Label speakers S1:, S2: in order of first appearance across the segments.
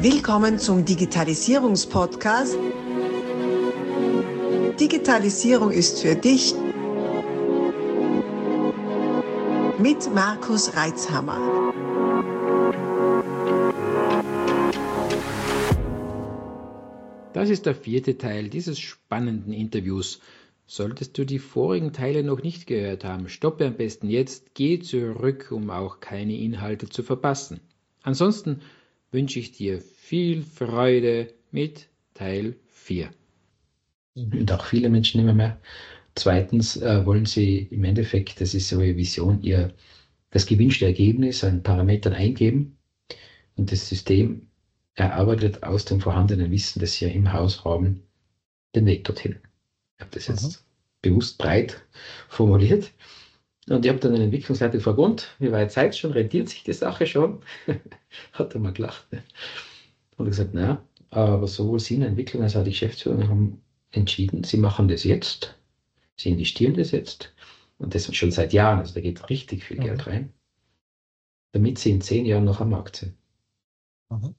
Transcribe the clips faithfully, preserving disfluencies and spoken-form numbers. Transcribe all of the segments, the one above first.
S1: Willkommen zum Digitalisierungspodcast. Digitalisierung ist für dich mit Markus Reitzhammer.
S2: Das ist der vierte Teil dieses spannenden Interviews. Solltest du die vorigen Teile noch nicht gehört haben, stoppe am besten jetzt, geh zurück, um auch keine Inhalte zu verpassen. Ansonsten wünsche ich dir viel Freude mit Teil vier.
S3: Und auch viele Menschen immer mehr. Zweitens äh, wollen sie im Endeffekt, das ist so ihre Vision, ihr das gewünschte Ergebnis an Parametern eingeben und das System erarbeitet aus dem vorhandenen Wissen, das sie im Haus haben, den Weg dorthin. Ich habe das jetzt mhm. bewusst breit formuliert. Und ich habe dann einen Entwicklungsleiter gefragt, wie weit seid ihr schon, rentiert sich die Sache schon? Hat er mal gelacht. Ne? Und gesagt, na, aber sowohl Sie in der Entwicklung als auch die Geschäftsführung haben entschieden, Sie machen das jetzt, Sie investieren das jetzt und das schon seit Jahren, also da geht richtig viel mhm. Geld rein, damit Sie in zehn Jahren noch am Markt sind. Mhm.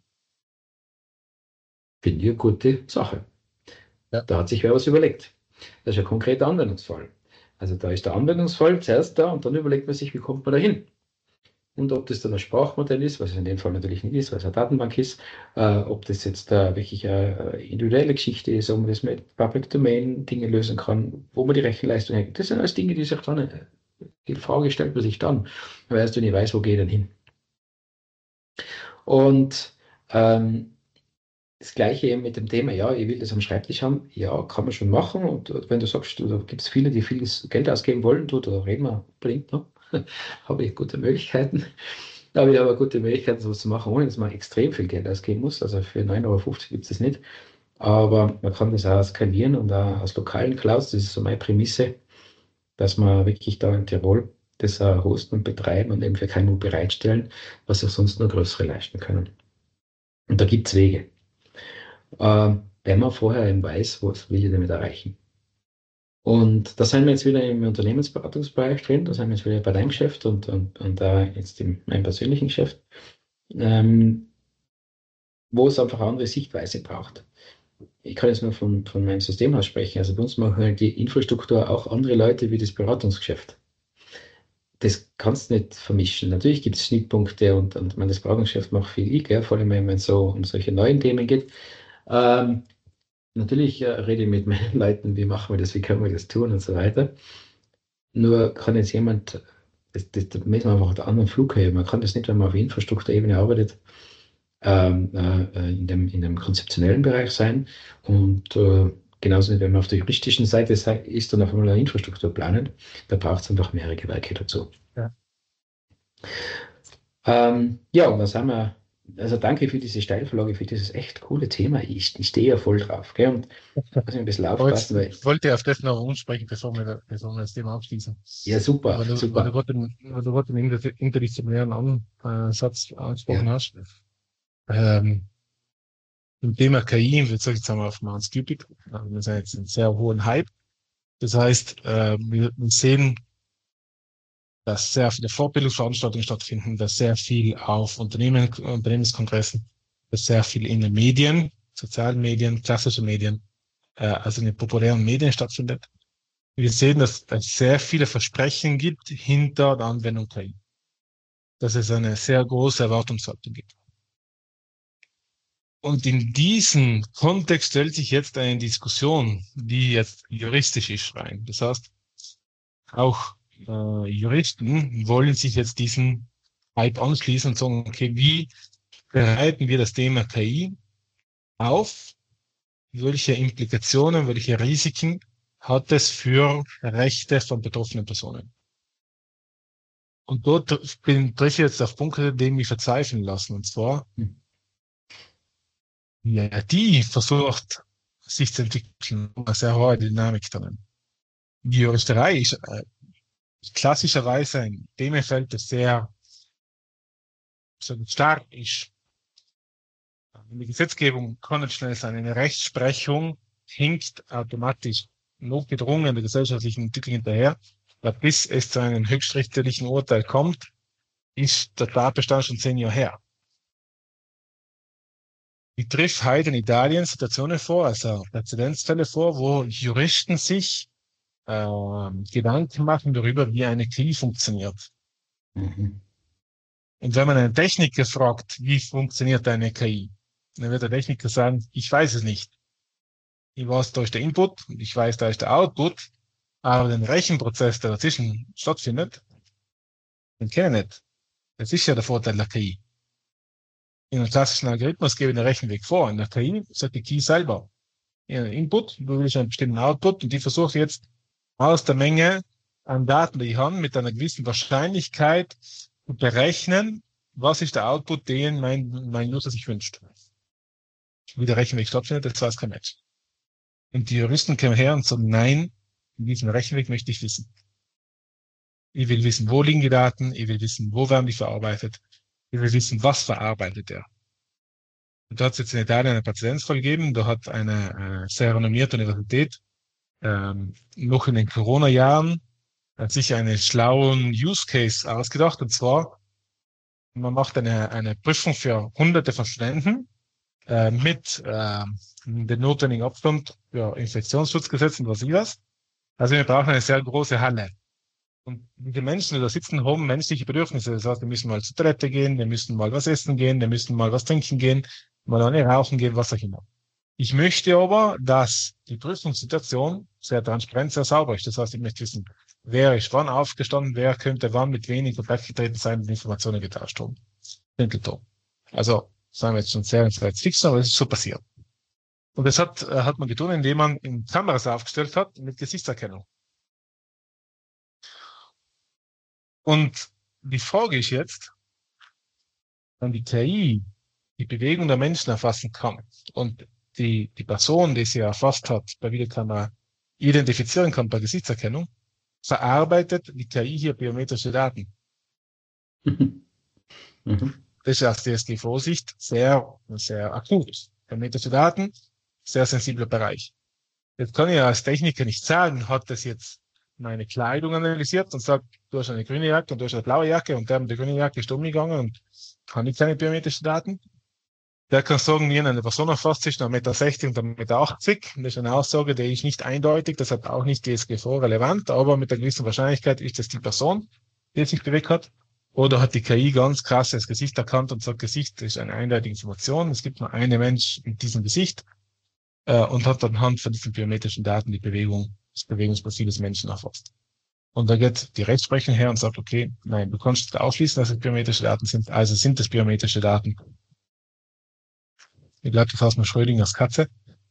S3: Finde ich eine gute Sache. Ja. Da hat sich wer was überlegt. Das ist ein konkreter Anwendungsfall. Also da ist der Anwendungsfall zuerst da und dann überlegt man sich, wie kommt man da hin. Und ob das dann ein Sprachmodell ist, was es in dem Fall natürlich nicht ist, weil es eine Datenbank ist, äh, ob das jetzt äh, wirklich eine individuelle Geschichte ist, ob man das mit Public Domain Dinge lösen kann, wo man die Rechenleistung hängt. Das sind alles Dinge, die sich dann, äh, die Frage stellt man sich dann, weil erst du nicht weißt, wo geht denn hin. Und ähm, das Gleiche eben mit dem Thema, ja, ich will das am Schreibtisch haben, ja, kann man schon machen. Und, und wenn du sagst, da gibt es viele, die viel Geld ausgeben wollen, du, da reden wir unbedingt noch, habe ich gute Möglichkeiten. Da habe ich aber gute Möglichkeiten, sowas zu machen, ohne dass man extrem viel Geld ausgeben muss. Also für neun Euro fünfzig gibt es das nicht. Aber man kann das auch skalieren und auch aus lokalen Clouds, das ist so meine Prämisse, dass man wirklich da in Tirol das uh, hosten und betreiben und eben für K M U bereitstellen, was sich sonst nur größere leisten können. Und da gibt es Wege. Äh, wenn man vorher eben weiß, was will ich damit erreichen. Und da sind wir jetzt wieder im Unternehmensberatungsbereich drin, da sind wir jetzt wieder bei deinem Geschäft und, und, und da jetzt in meinem persönlichen Geschäft, ähm, wo es einfach eine andere Sichtweise braucht. Ich kann jetzt nur von, von meinem Systemhaus sprechen, also bei uns machen halt die Infrastruktur auch andere Leute wie das Beratungsgeschäft. Das kannst du nicht vermischen. Natürlich gibt es Schnittpunkte und, und man, das Beratungsgeschäft macht viel ich, gell, vor allem wenn es so um solche neuen Themen geht. Ähm, natürlich äh, rede ich mit meinen Leuten, wie machen wir das, wie können wir das tun und so weiter. Nur kann jetzt jemand, das, das, das müssen wir einfach auf der anderen Flughöhe, man kann das nicht, wenn man auf Infrastrukturebene arbeitet, ähm, äh, in, dem, in dem konzeptionellen Bereich sein und äh, genauso nicht, wenn man auf der juristischen Seite ist und auf einmal eine Infrastruktur planen, da braucht es einfach mehrere Gewerke dazu. Ja, ähm, ja und was haben wir. Also danke für diese Steilvorlage, für dieses echt coole Thema. Ich, ich stehe ja voll drauf. Gell? Und muss ich ein bisschen aufpassen.
S4: Weil ich wollte auf das noch umsprechen, bevor wir, bevor wir das Thema abschließen.
S3: Ja, super.
S4: Weil du,
S3: super.
S4: Weil du gerade den, weil du gerade den interdisziplinären Ansatz angesprochen ja. hast. Ähm, Im Thema K I, wir sagen jetzt einmal auf Mount Cupid, wir sind jetzt einen sehr hohen Hype. Das heißt, äh, wir, wir sehen, dass sehr viele Fortbildungsveranstaltungen stattfinden, dass sehr viel auf Unternehmen, Unternehmenskongressen, dass sehr viel in den Medien, sozialen Medien, klassische Medien, äh, also in den populären Medien stattfindet. Wir sehen, dass es sehr viele Versprechen gibt hinter der Anwendung K I. Dass es eine sehr große Erwartungshaltung gibt. Und in diesem Kontext stellt sich jetzt eine Diskussion, die jetzt juristisch ist, rein. Das heißt, auch äh, Juristen wollen sich jetzt diesen Hype anschließen und sagen, okay, wie bereiten wir das Thema K I auf? Welche Implikationen, welche Risiken hat es für Rechte von betroffenen Personen? Und dort bin, treffe ich jetzt auf Punkte, die mich verzweifeln lassen. Und zwar, ja, die versucht, sich zu entwickeln, eine sehr hohe Dynamik drin. Die Juristerei ist äh, klassischerweise ein Themenfeld, das sehr so stark ist. In der Gesetzgebung kann es schnell sein, eine Rechtsprechung hinkt automatisch notgedrungen der gesellschaftlichen Entwicklung hinterher, weil bis es zu einem höchstrichterlichen Urteil kommt, ist der Tatbestand schon zehn Jahre her. Ich triff heute in Italien Situationen vor, also Präzedenzfälle vor, wo Juristen sich ähm, Gedanken machen darüber, wie eine K I funktioniert.
S3: Mhm.
S4: Und wenn man einen Techniker fragt, wie funktioniert eine K I, dann wird der Techniker sagen, ich weiß es nicht. Ich weiß, da ist der Input und ich weiß, da ist der Output, aber den Rechenprozess, der dazwischen stattfindet, den kenne ich nicht. Das ist ja der Vorteil der K I. In einem klassischen Algorithmus gebe ich den Rechenweg vor. In der K I sagt die K I selber, ja, Input, du willst einen bestimmten Output und die versucht jetzt aus der Menge an Daten, die ich habe, mit einer gewissen Wahrscheinlichkeit zu berechnen, was ist der Output, den mein, mein User sich wünscht. Wie der Rechenweg stattfindet, das weiß kein Mensch. Und die Juristen kommen her und sagen, nein, in diesem Rechenweg möchte ich wissen. Ich will wissen, wo liegen die Daten, ich will wissen, wo werden die verarbeitet, ich will wissen, was verarbeitet er. Und da hat es jetzt in Italien einen Präzedenzfall gegeben, da hat eine äh, sehr renommierte Universität ähm, noch in den Corona-Jahren hat sich einen schlauen Use Case ausgedacht, und zwar, man macht eine, eine Prüfung für hunderte von Studenten äh, mit äh, dem notwendigen Abstand für Infektionsschutzgesetz und was ich was. Also wir brauchen eine sehr große Halle. Und die Menschen, die da sitzen, haben menschliche Bedürfnisse. Das heißt, die müssen mal zur Toilette gehen, die müssen mal was essen gehen, die müssen mal was trinken gehen, mal eine rauchen gehen, was auch immer. Ich möchte aber, dass die Prüfungssituation sehr transparent, sehr sauber ist. Das heißt, ich möchte wissen, wer ist wann aufgestanden, wer könnte wann mit wem in Kontakt getreten sein und Informationen getauscht haben. Also, sagen wir jetzt schon sehr ins Fix, aber es ist so passiert. Und das hat, äh, hat man getan, indem man in Kameras aufgestellt hat mit Gesichtserkennung. Und die Frage ist jetzt, wenn die K I die Bewegung der Menschen erfassen kann und die, die Person, die sie erfasst hat, bei Videokamera identifizieren kann bei Gesichtserkennung, verarbeitet die K I hier biometrische Daten.
S3: Mhm. Mhm.
S4: Das ist aus D S G V-Sicht sehr, sehr akut. Biometrische Daten, sehr sensibler Bereich. Jetzt kann ich als Techniker nicht sagen, hat das jetzt meine Kleidung analysiert und sagt, du hast eine grüne Jacke und du hast eine blaue Jacke und der mit der grünen Jacke ist umgegangen und kann ich keine biometrischen Daten. Der kann sagen, wie eine Person erfasst sich, ein Meter sechzig und ein Meter achtzig. Das ist eine Aussage, die ist nicht eindeutig, deshalb auch nicht D S G V-relevant, aber mit einer gewissen Wahrscheinlichkeit ist es die Person, die sich bewegt hat. Oder hat die K I ganz krass das Gesicht erkannt und sagt, Gesicht ist eine eindeutige Information. Es gibt nur einen Mensch mit diesem Gesicht äh, und hat anhand von diesen biometrischen Daten die Bewegung, das Bewegungsprofil des Menschen erfasst. Und da geht die Rechtsprechung her und sagt, okay, nein, du kannst ausschließen, dass es biometrische Daten sind, also sind es biometrische Daten. Ich glaube, das heißt mal Schrödingers Katze.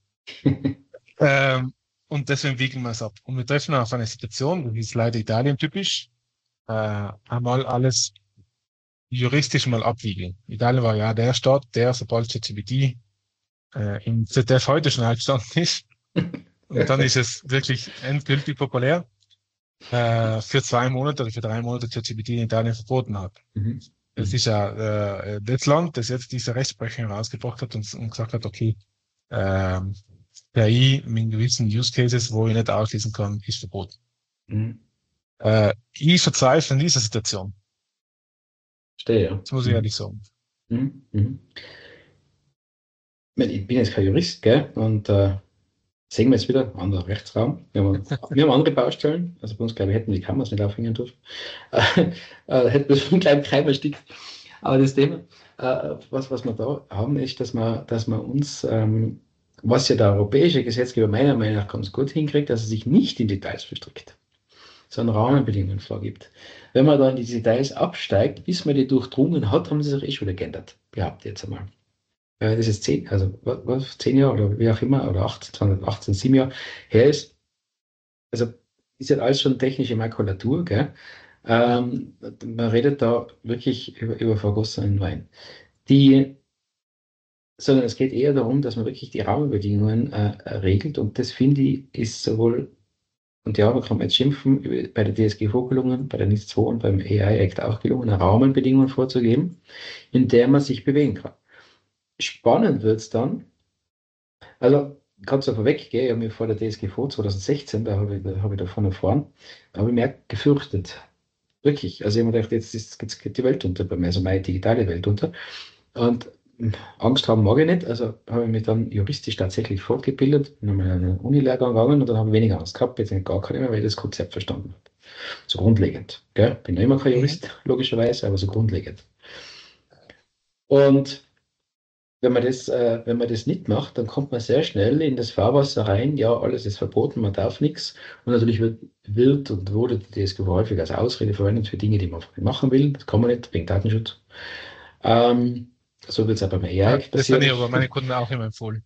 S4: ähm, und deswegen wiegeln wir es ab. Und wir treffen auf eine Situation, das ist leider Italien typisch, äh, einmal alles juristisch mal abwiegeln. Italien war ja der Staat, der, sobald ChatGPT äh, im Z D F heute schon eingestanden ist, und dann ist es wirklich endgültig populär, äh, für zwei Monate oder für drei Monate ChatGPT in Italien verboten hat.
S3: Mhm.
S4: Es ist ja äh, das Land, das jetzt diese Rechtsprechung herausgebracht hat und, und gesagt hat, okay, ähm, K I mit gewissen Use Cases, wo ich nicht ausschließen kann, ist verboten.
S3: Mhm.
S4: Äh, ich verzweifle in dieser Situation.
S3: Verstehe, ja.
S4: Das muss ich
S3: Mhm.
S4: ehrlich sagen.
S3: Mhm. Mhm. Ich bin jetzt kein Jurist, gell? Und äh, sehen wir jetzt wieder, anderer Rechtsraum. Wir haben, wir haben andere Baustellen. Also bei uns, glaube ich, hätten die Kameras nicht aufhängen dürfen. Äh, äh, hätten wir so einen kleinen Keim erstickt. Aber das Thema, äh, was, was wir da haben, ist, dass wir, dass wir uns, ähm, was ja der europäische Gesetzgeber meiner Meinung nach ganz gut hinkriegt, dass er sich nicht in Details verstrickt, sondern Rahmenbedingungen vorgibt. Wenn man da in die Details absteigt, bis man die durchdrungen hat, haben sie sich eh schon wieder geändert. Behaupte jetzt einmal. Äh, das ist zehn, also was, zehn Jahre oder wie auch immer, oder achtzehn, zweitausendachtzehn, sieben Jahre her ist. Also ist ja alles schon technische Makulatur, gell? Ähm, man redet da wirklich über, über vergossenen Wein. Die, sondern es geht eher darum, dass man wirklich die Rahmenbedingungen äh, regelt, und das finde ich ist sowohl, und ja, da kann man jetzt schimpfen, bei der D S G V gelungen, bei der NIS zwei und beim A I Act auch gelungen, Rahmenbedingungen vorzugeben, in der man sich bewegen kann. Spannend wird es dann, also ganz so vorweggehen, ich habe mir vor der D S G V zweitausendsechzehn, da habe ich, da habe ich davon erfahren, da habe ich mir gefürchtet. Wirklich. Also ich habe mir gedacht, jetzt, ist, jetzt geht die Welt unter bei mir, also meine digitale Welt unter. Und Angst haben mag ich nicht, also habe ich mich dann juristisch tatsächlich fortgebildet, bin einmal in einen Unilehrgang gegangen und dann habe ich weniger Angst gehabt, jetzt nicht gar keine mehr, weil ich das Konzept verstanden habe. So grundlegend. Gell? Bin ja immer kein
S4: Mhm.
S3: Jurist, logischerweise, aber so grundlegend. Und wenn man das, äh, wenn man das nicht macht, dann kommt man sehr schnell in das Fahrwasser rein, ja, alles ist verboten, man darf nichts. Und natürlich wird, wird und wurde die D S G V häufig als Ausrede verwendet für Dinge, die man einfach nicht machen will. Das kann man nicht, wegen Datenschutz. Ähm, so wird es auch beim A I
S4: Ja, das habe
S3: passieren.
S4: ich aber meine Kunden auch immer empfohlen.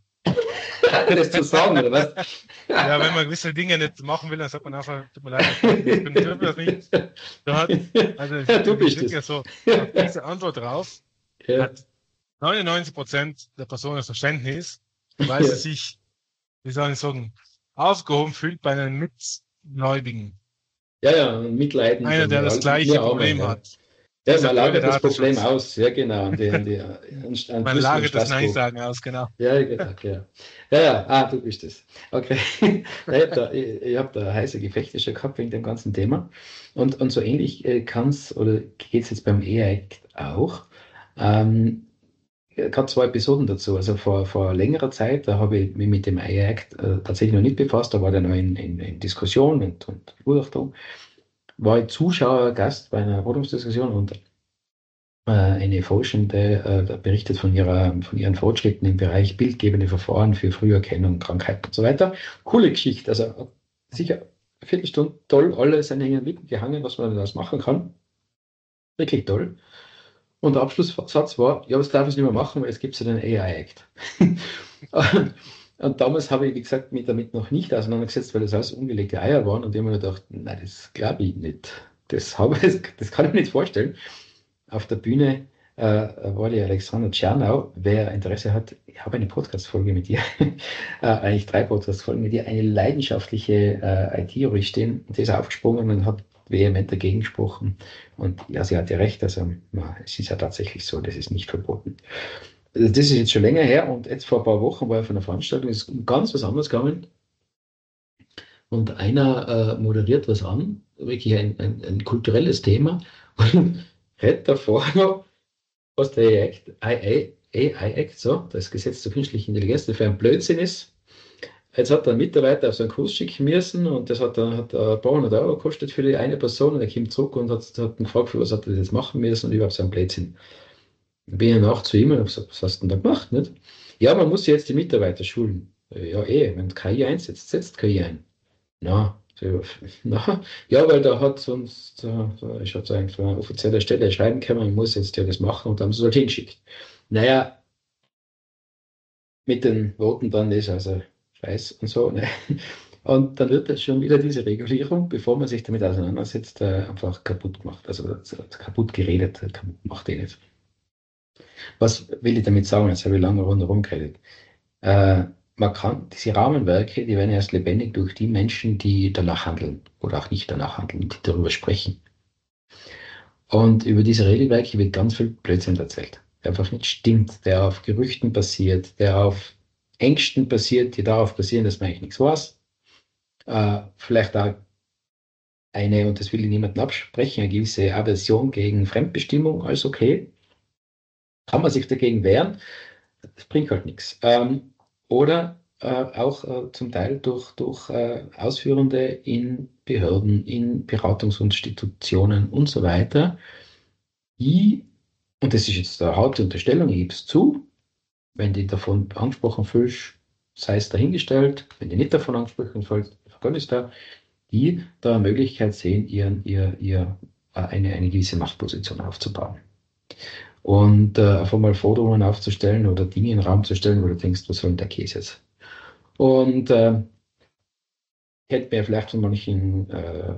S3: Das zu sagen, oder was?
S4: Ja, wenn man gewisse Dinge nicht machen will, dann sagt man einfach, tut mir leid, das kann ich nicht, können dürfen das nicht. Da hat, also
S3: Ja, du
S4: das ist
S3: bist
S4: wirklich
S3: es.
S4: so, auf diese Antwort drauf
S3: Ja,
S4: hat neunundneunzig Prozent der Personen das Verständnis, weil
S3: ja,
S4: sie sich, wie soll ich sagen, aufgehoben fühlt bei einem Mitgläubigen.
S3: ja, ja, mitleidend
S4: Einer,
S3: und
S4: der
S3: wir,
S4: das
S3: all-
S4: gleiche
S3: wir Arme.
S4: Problem
S3: Ja.
S4: hat.
S3: Ja,
S4: Dieser
S3: man
S4: blöde
S3: lagert das Problem
S4: Datenschutz.
S3: aus, ja genau, an die, an die, an, an
S4: Man
S3: Brüssel und
S4: lagert das Nein
S3: Straßburg.
S4: sagen aus, genau.
S3: Ja, genau, genau. Ja, ja, ah, du bist es. Okay. Ja, ich habe da, ich, ich hab da heiße Gefechte schon gehabt wegen dem ganzen Thema. Und, und so ähnlich äh, kann es oder geht es jetzt beim A I-Act auch. Ähm, gerade zwei Episoden dazu. Also vor, vor längerer Zeit, da habe ich mich mit dem A I-Act äh, tatsächlich noch nicht befasst, da war der noch in, in, in Diskussion und, und Begutachtung. War ich Zuschauer, Gast bei einer Podiumsdiskussion und äh, eine Forschende äh, berichtet von, ihrer, von ihren Fortschritten im Bereich bildgebende Verfahren für Früherkennung, Krankheiten und so weiter. Coole Geschichte, also sicher eine Viertelstunde toll, alles an den Lippen gehangen, was man daraus machen kann. Wirklich toll. Und der Abschlusssatz war, ja, das darf ich nicht mehr machen, weil es gibt ja den A I-Act. und, und damals habe ich, wie gesagt, mich damit noch nicht auseinandergesetzt, weil das alles ungelegte Eier waren und ich habe mir gedacht, nein, das glaube ich nicht. Das, habe, das kann ich mir nicht vorstellen. Auf der Bühne äh, war die Alexandra Tschernau. Wer Interesse hat, ich habe eine Podcast-Folge mit ihr, äh, eigentlich drei Podcast-Folgen mit ihr, eine leidenschaftliche äh, I T-Juristin, die ist aufgesprungen und hat vehement dagegen gesprochen. Und ja, sie hatte recht, also na, es ist ja tatsächlich so, das ist nicht verboten. Also das ist jetzt schon länger her und jetzt vor ein paar Wochen war ich auf einer Veranstaltung, ist um ganz was anderes gegangen und einer äh, moderiert was an, wirklich ein, ein, ein kulturelles Thema und redet davor noch, was der A I-Act, so, das Gesetz zur künstlichen Intelligenz, das für ein Blödsinn ist. Jetzt hat er einen Mitarbeiter auf so einen Kurs schicken müssen und das hat, dann, hat ein paar hundert Euro gekostet für die eine Person und er kommt zurück und hat, hat ihn gefragt, für was hat er das jetzt machen müssen und überhaupt so ein Blödsinn. Dann bin ich nach zu ihm und habe gesagt, was hast du denn da gemacht? Nicht? Ja, man muss jetzt die Mitarbeiter schulen. Ja, eh, wenn K I einsetzt, setzt K I ein. Na, so, na, ja, weil da hat sonst, äh, ich habe so ein, von einer offiziellen Stelle schreiben können, ich muss jetzt ja das machen und dann haben sie es halt hingeschickt. Naja, mit den Worten dann ist also Scheiß und so. Ne? Und dann wird das schon wieder diese Regulierung, bevor man sich damit auseinandersetzt, äh, einfach kaputt gemacht. Also äh, kaputt geredet, äh, kaputt macht die nicht. Was will ich damit sagen? Jetzt habe ich lange rundherum geredet. Äh, man kann, diese Rahmenwerke, die werden erst lebendig durch die Menschen, die danach handeln oder auch nicht danach handeln, die darüber sprechen. Und über diese Regelwerke wird ganz viel Blödsinn erzählt, der einfach nicht stimmt, der auf Gerüchten basiert, der auf Ängsten basiert, die darauf basieren, dass man eigentlich nichts weiß. Äh, vielleicht auch eine, und das will ich niemandem absprechen, eine gewisse Aversion gegen Fremdbestimmung als okay. Kann man sich dagegen wehren, das bringt halt nichts. Ähm, oder äh, auch äh, zum Teil durch, durch äh, Ausführende in Behörden, in Beratungsinstitutionen und so weiter, die, und das ist jetzt eine harte Unterstellung, ich gebe es zu, wenn die davon angesprochen fühlst, sei es dahingestellt, wenn die nicht davon angesprochen fühlst, Gott ist da, die da eine Möglichkeit sehen, ihren, ihr, ihr, äh, eine, eine gewisse Machtposition aufzubauen. Und äh, einfach mal Forderungen aufzustellen oder Dinge in den Raum zu stellen, wo du denkst, was soll denn der Käse jetzt? Und äh, kennt man ja vielleicht von manchen äh,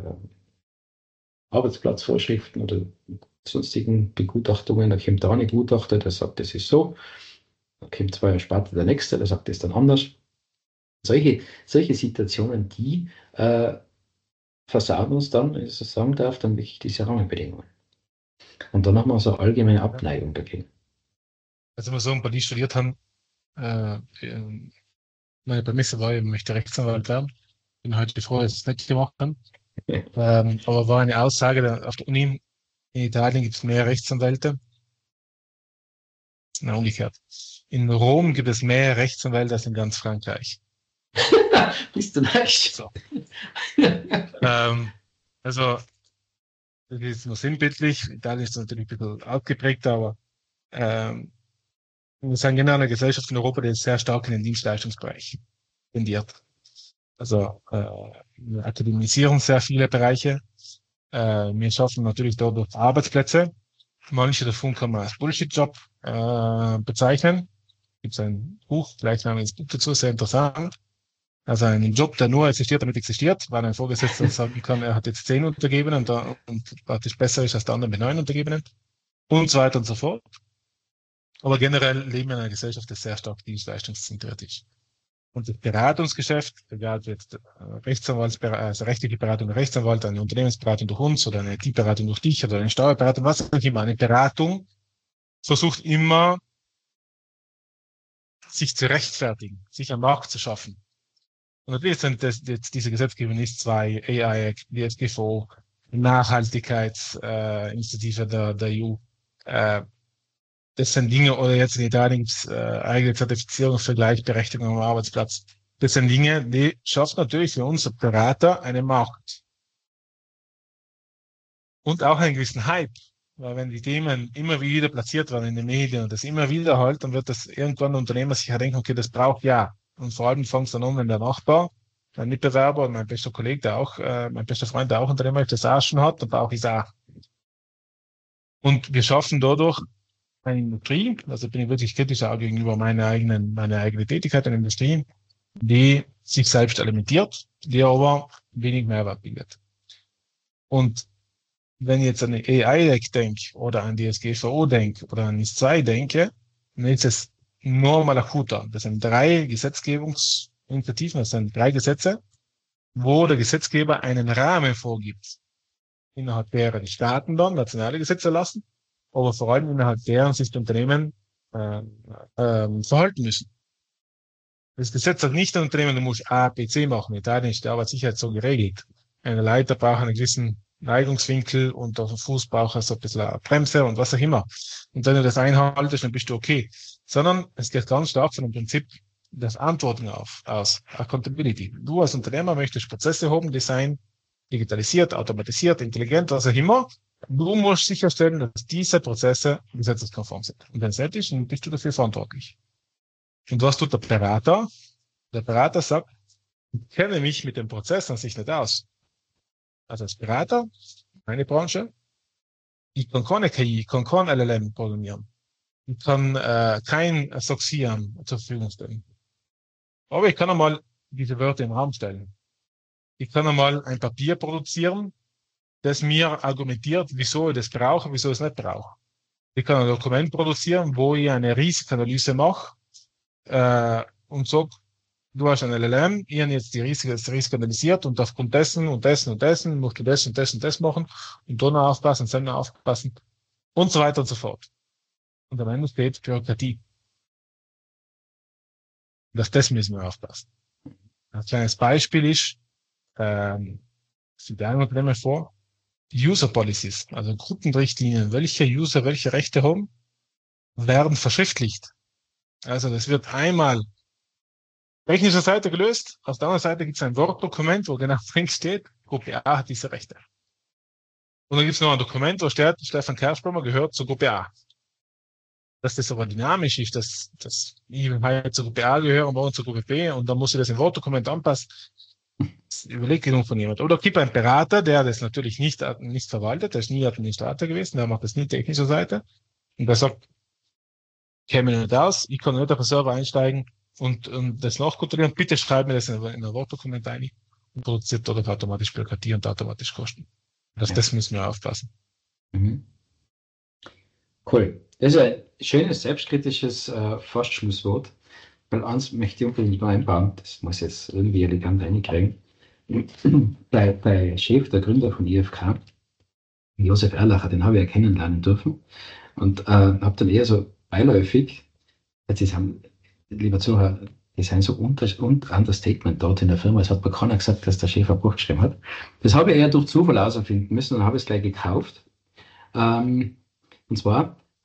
S3: Arbeitsplatzvorschriften oder sonstigen Begutachtungen, da kommt da eine Gutachter, der sagt, das ist so, da kommt zwei Jahre später der nächste, der sagt das dann anders. Solche, solche Situationen, die äh, versagen uns dann, wenn ich das sagen darf, dann wirklich diese Rahmenbedingungen. Und dann haben wir so eine allgemeine Abneigung dagegen.
S4: Also wir so ein paar, die studiert haben, äh, ähm, meine Prämisse war, ich möchte Rechtsanwalt werden. Bin heute froh, dass ich es nicht gemacht habe. Ähm, aber war eine Aussage, auf der Uni in Italien gibt es mehr Rechtsanwälte Na, umgekehrt. In Rom gibt es mehr Rechtsanwälte als in ganz Frankreich.
S3: Bist du nicht?
S4: So. ähm, also, das ist nur sinnbildlich. Italien ist natürlich ein bisschen ausgeprägt, aber ähm, wir sind genau eine Gesellschaft in Europa, die sehr stark in den Dienstleistungsbereich tendiert. Also äh, wir akademisieren sehr viele Bereiche. Äh, wir schaffen natürlich dadurch Arbeitsplätze. Manche davon kann man als Bullshit-Job äh, bezeichnen. Gibt es ein Buch, gleichnamiges Buch dazu, sehr interessant. Also ein Job, der nur existiert, damit existiert, weil ein Vorgesetzter sagen kann, er hat jetzt zehn Untergebenen und, da, und praktisch besser ist als der andere mit neun Untergebenen und so weiter und so fort. Aber generell leben wir in einer Gesellschaft, die sehr stark dienstleistungszentriert ist. Und das Beratungsgeschäft, egal ob jetzt Rechtsanwaltsberatung, also rechtliche Beratung durch Rechtsanwalt, eine Unternehmensberatung durch uns oder eine I T-Beratung durch dich oder eine Steuerberatung, was auch immer, eine Beratung versucht immer, sich zu rechtfertigen, sich am Markt zu schaffen. Und natürlich sind das, jetzt diese Gesetzgebung ist zwei, A I Act, D S G V O, Nachhaltigkeitsinitiative äh, der, der E U. Äh, das sind Dinge, oder jetzt in Italien gibt es äh, eigene Zertifizierung für Gleichberechtigung am Arbeitsplatz. Das sind Dinge, die schaffen natürlich für uns als Berater einen Markt. Und auch einen gewissen Hype. Weil wenn die Themen immer wieder platziert werden in den Medien und das immer wieder halt, dann wird das irgendwann der Unternehmer sich ja denken, okay, das braucht ja. Und vor allem fängt es dann an, wenn der Nachbar, mein Mitbewerber und mein bester Kollege, der auch, äh, mein bester Freund, der auch Unternehmer ist, das auch schon hat, dann brauche ich es auch. Und wir schaffen dadurch eine Industrie, also bin ich wirklich kritisch auch gegenüber meiner eigenen, meiner eigenen Tätigkeit in der Industrie, die sich selbst alimentiert, die aber wenig Mehrwert bietet. Und wenn ich jetzt an eine A I Act denke oder an D S G V O denke oder an N I S zwei denke, dann ist es nur mal akuter. Das sind drei Gesetzgebungsinitiativen, das sind drei Gesetze, wo der Gesetzgeber einen Rahmen vorgibt, innerhalb derer die Staaten dann nationale Gesetze erlassen, aber vor allem innerhalb deren sich die Unternehmen äh, äh, verhalten müssen. Das Gesetz sagt nicht, ein Unternehmen, du musst A, B, C machen. In Italien ist die Arbeitssicherheit so geregelt. Eine Leiter braucht einen gewissen Neigungswinkel und auf dem Fuß braucht er so ein bisschen eine Bremse und was auch immer. Und wenn du das einhaltest, dann bist du okay. Sondern es geht ganz stark von dem Prinzip der Verantwortung auf, aus. Accountability. Du als Unternehmer möchtest Prozesse haben, Design, digitalisiert, automatisiert, intelligent, was auch immer. Du musst sicherstellen, dass diese Prozesse gesetzeskonform sind. Und wenn es nicht ist, dann bist du dafür verantwortlich. Und was tut der Berater? Der Berater sagt, ich kenne mich mit dem Prozess an sich nicht aus. Also als Berater, meine Branche, ich kann keine K I, ich kann kein L L M programmieren. Ich kann äh, kein Soxian zur Verfügung stellen. Aber ich kann einmal diese Wörter im Raum stellen. Ich kann einmal ein Papier produzieren, das mir argumentiert, wieso ich das brauche, wieso ich es nicht brauche. Ich kann ein Dokument produzieren, wo ich eine Risikoanalyse mache äh, und sage, du hast ein L L M, ich habe jetzt die Risiko, das Risiko analysiert und aufgrund dessen und dessen und dessen musst du das und das und das machen und da noch aufpassen und dann noch aufpassen und so weiter und so fort. Und am Ende steht Bürokratie. Und auf das müssen wir aufpassen. Ein kleines Beispiel ist, ähm, sieht ein Unternehmen vor, User Policies, also Gruppenrichtlinien, welche User welche Rechte haben, werden verschriftlicht. Also das wird einmal technischer Seite gelöst, auf der anderen Seite gibt es ein Word-Dokument, wo genau drin steht, Gruppe A hat diese Rechte. Und dann gibt es noch ein Dokument, wo steht, Stefan Kerschbaumer gehört zur Gruppe A. Dass das aber dynamisch ist, dass, dass ich halt zur Gruppe A gehöre und morgen zur Gruppe B und dann muss ich das im Word-Dokument anpassen. Das überlegt genug von jemand. Oder gibt einen Berater, der das natürlich nicht, nicht verwaltet, der ist nie Administrator gewesen, der macht das nie technischer Seite und der sagt, ich kenne mich nicht aus, ich kann nicht auf den Server einsteigen und, und das nachkontrollieren, bitte schreib mir das in, in ein Word-Dokument ein und produziert dadurch automatisch Bürokratie und automatisch Kosten. Und auf ja. Das müssen wir aufpassen.
S3: Mhm. Cool. Das ist ein schönes, selbstkritisches äh, fast Schlusswort. Weil eins möchte ich unbedingt noch einbauen, das muss ich jetzt irgendwie elegant reinkriegen. Der, der Chef, der Gründer von I F K, Josef Erlacher, den habe ich ja kennenlernen dürfen und äh, habe dann eher so beiläufig, jetzt haben, lieber Zuhörer, die sind so unter, und Understatement dort in der Firma, es hat mir keiner gesagt, dass der Chef ein Buch geschrieben hat. Das habe ich eher durch Zufall herausfinden müssen und habe es gleich gekauft. Ähm, und zwar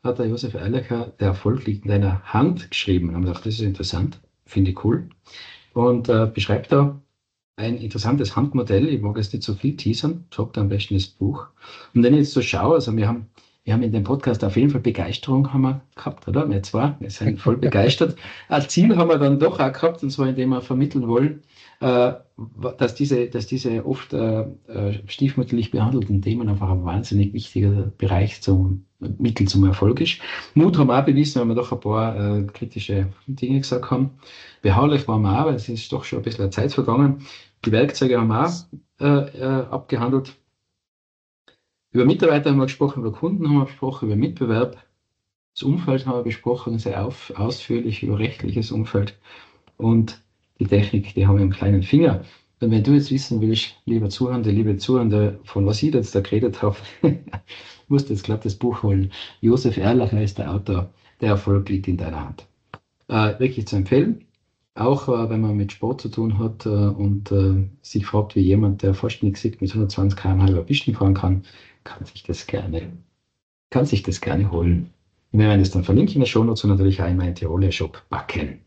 S3: hat der Josef Erlacher, der Erfolg liegt in deiner Hand, geschrieben. Und ich dachte, das ist interessant, finde ich cool. Und äh, beschreibt da ein interessantes Handmodell. Ich mag jetzt nicht so viel teasern, sagt am besten das Buch. Und wenn ich jetzt so schaue, also wir haben, wir haben in dem Podcast auf jeden Fall Begeisterung haben wir gehabt, oder? Wir zwei, wir sind voll begeistert. Ein Ziel haben wir dann doch auch gehabt, und zwar indem wir vermitteln wollen, äh, dass diese, dass diese oft äh, stiefmütterlich behandelten Themen einfach ein wahnsinnig wichtiger Bereich zum Mittel zum Erfolg ist. Mut haben wir auch bewiesen, weil wir doch ein paar äh, kritische Dinge gesagt haben. Beharrlich waren wir auch, weil es ist doch schon ein bisschen Zeit vergangen. Die Werkzeuge haben wir auch äh, äh, abgehandelt. Über Mitarbeiter haben wir gesprochen, über Kunden haben wir gesprochen, über Mitbewerb. Das Umfeld haben wir besprochen, sehr auf, ausführlich über rechtliches Umfeld. Und die Technik, die haben wir im kleinen Finger. Und wenn du jetzt wissen willst, lieber Zuhörende, liebe Zuhörende, von was ich jetzt da geredet habe, musst du jetzt glatt das Buch holen. Josef Erlacher ist der Autor. Der Erfolg liegt in deiner Hand. Äh, wirklich zu empfehlen. Auch äh, wenn man mit Sport zu tun hat äh, und äh, sich fragt, wie jemand, der fast nichts sieht, mit hundertzwanzig Kilometer pro Stunde über Pisten fahren kann, kann sich das gerne, kann sich das gerne holen. Und wir werden das dann verlinken in der Shownotes und natürlich auch in meinen Tiroler Shop packen.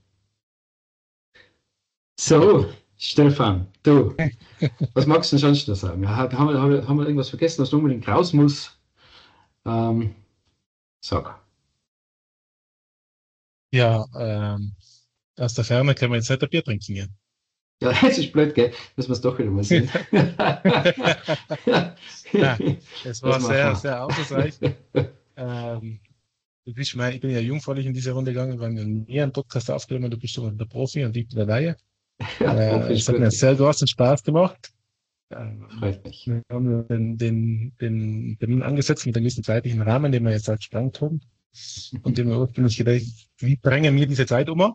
S3: So, Stefan, du, was magst du denn sonst noch sagen? Haben wir, haben wir, haben wir irgendwas vergessen, was unbedingt raus muss? Ähm, sag.
S4: Ja, ähm, aus der Ferne können wir jetzt nicht ein Bier trinken gehen.
S3: Ja, das ist blöd, gell? Müssen wir es doch wieder mal sehen.
S4: Ja, es war
S3: Das
S4: sehr,
S3: machen wir.
S4: sehr aussichtsreich. ähm, du bist mein, ich bin ja jungfräulich in diese Runde gegangen, wir haben ja nie einen Podcast aufgenommen, du bist schon der Profi und ich bin der Laie.
S3: Ja,
S4: Äh, es hat mir sehr großen Spaß gemacht. Ähm,
S3: freut mich.
S4: Wir haben den, den, den Termin angesetzt mit einem gewissen zeitlichen Rahmen, den wir jetzt halt gesprengt haben. Und den wir ursprünglich gedacht, wie bringen wir diese Zeit um?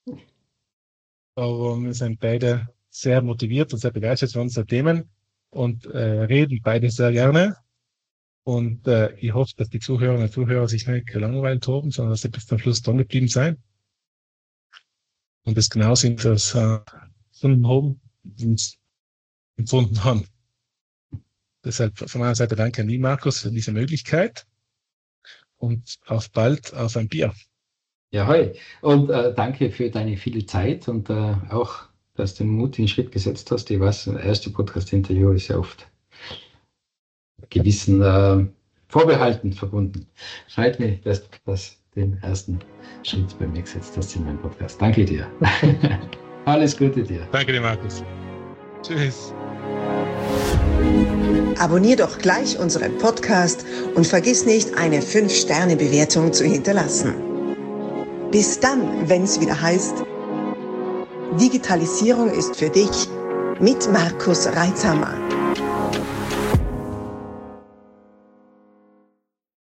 S4: Aber wir sind beide sehr motiviert und sehr begeistert für unsere Themen und äh, reden beide sehr gerne. Und äh, ich hoffe, dass die Zuhörerinnen und Zuhörer sich nicht gelangweilt haben, sondern dass sie bis zum Schluss dran geblieben sein. Und das genau sind, dass äh, gefunden haben und empfunden haben. Deshalb von meiner Seite danke an dich, Markus, für diese Möglichkeit. Und auf bald auf ein Bier.
S3: Ja, hoi. Und äh, danke für deine viele Zeit und äh, auch, dass du den mutigen Schritt gesetzt hast. Ich weiß, das erste Podcast-Interview ist ja oft gewissen äh, Vorbehalten verbunden. Freut mich, dass du das, den ersten Schritt bei mir gesetzt hast in meinem Podcast. Danke dir. Alles Gute dir.
S4: Danke dir, Markus. Tschüss.
S1: Abonnier doch gleich unseren Podcast und vergiss nicht, eine fünf Sterne Bewertung zu hinterlassen. Bis dann, wenn es wieder heißt, Digitalisierung ist für dich mit Markus Reitzhammer.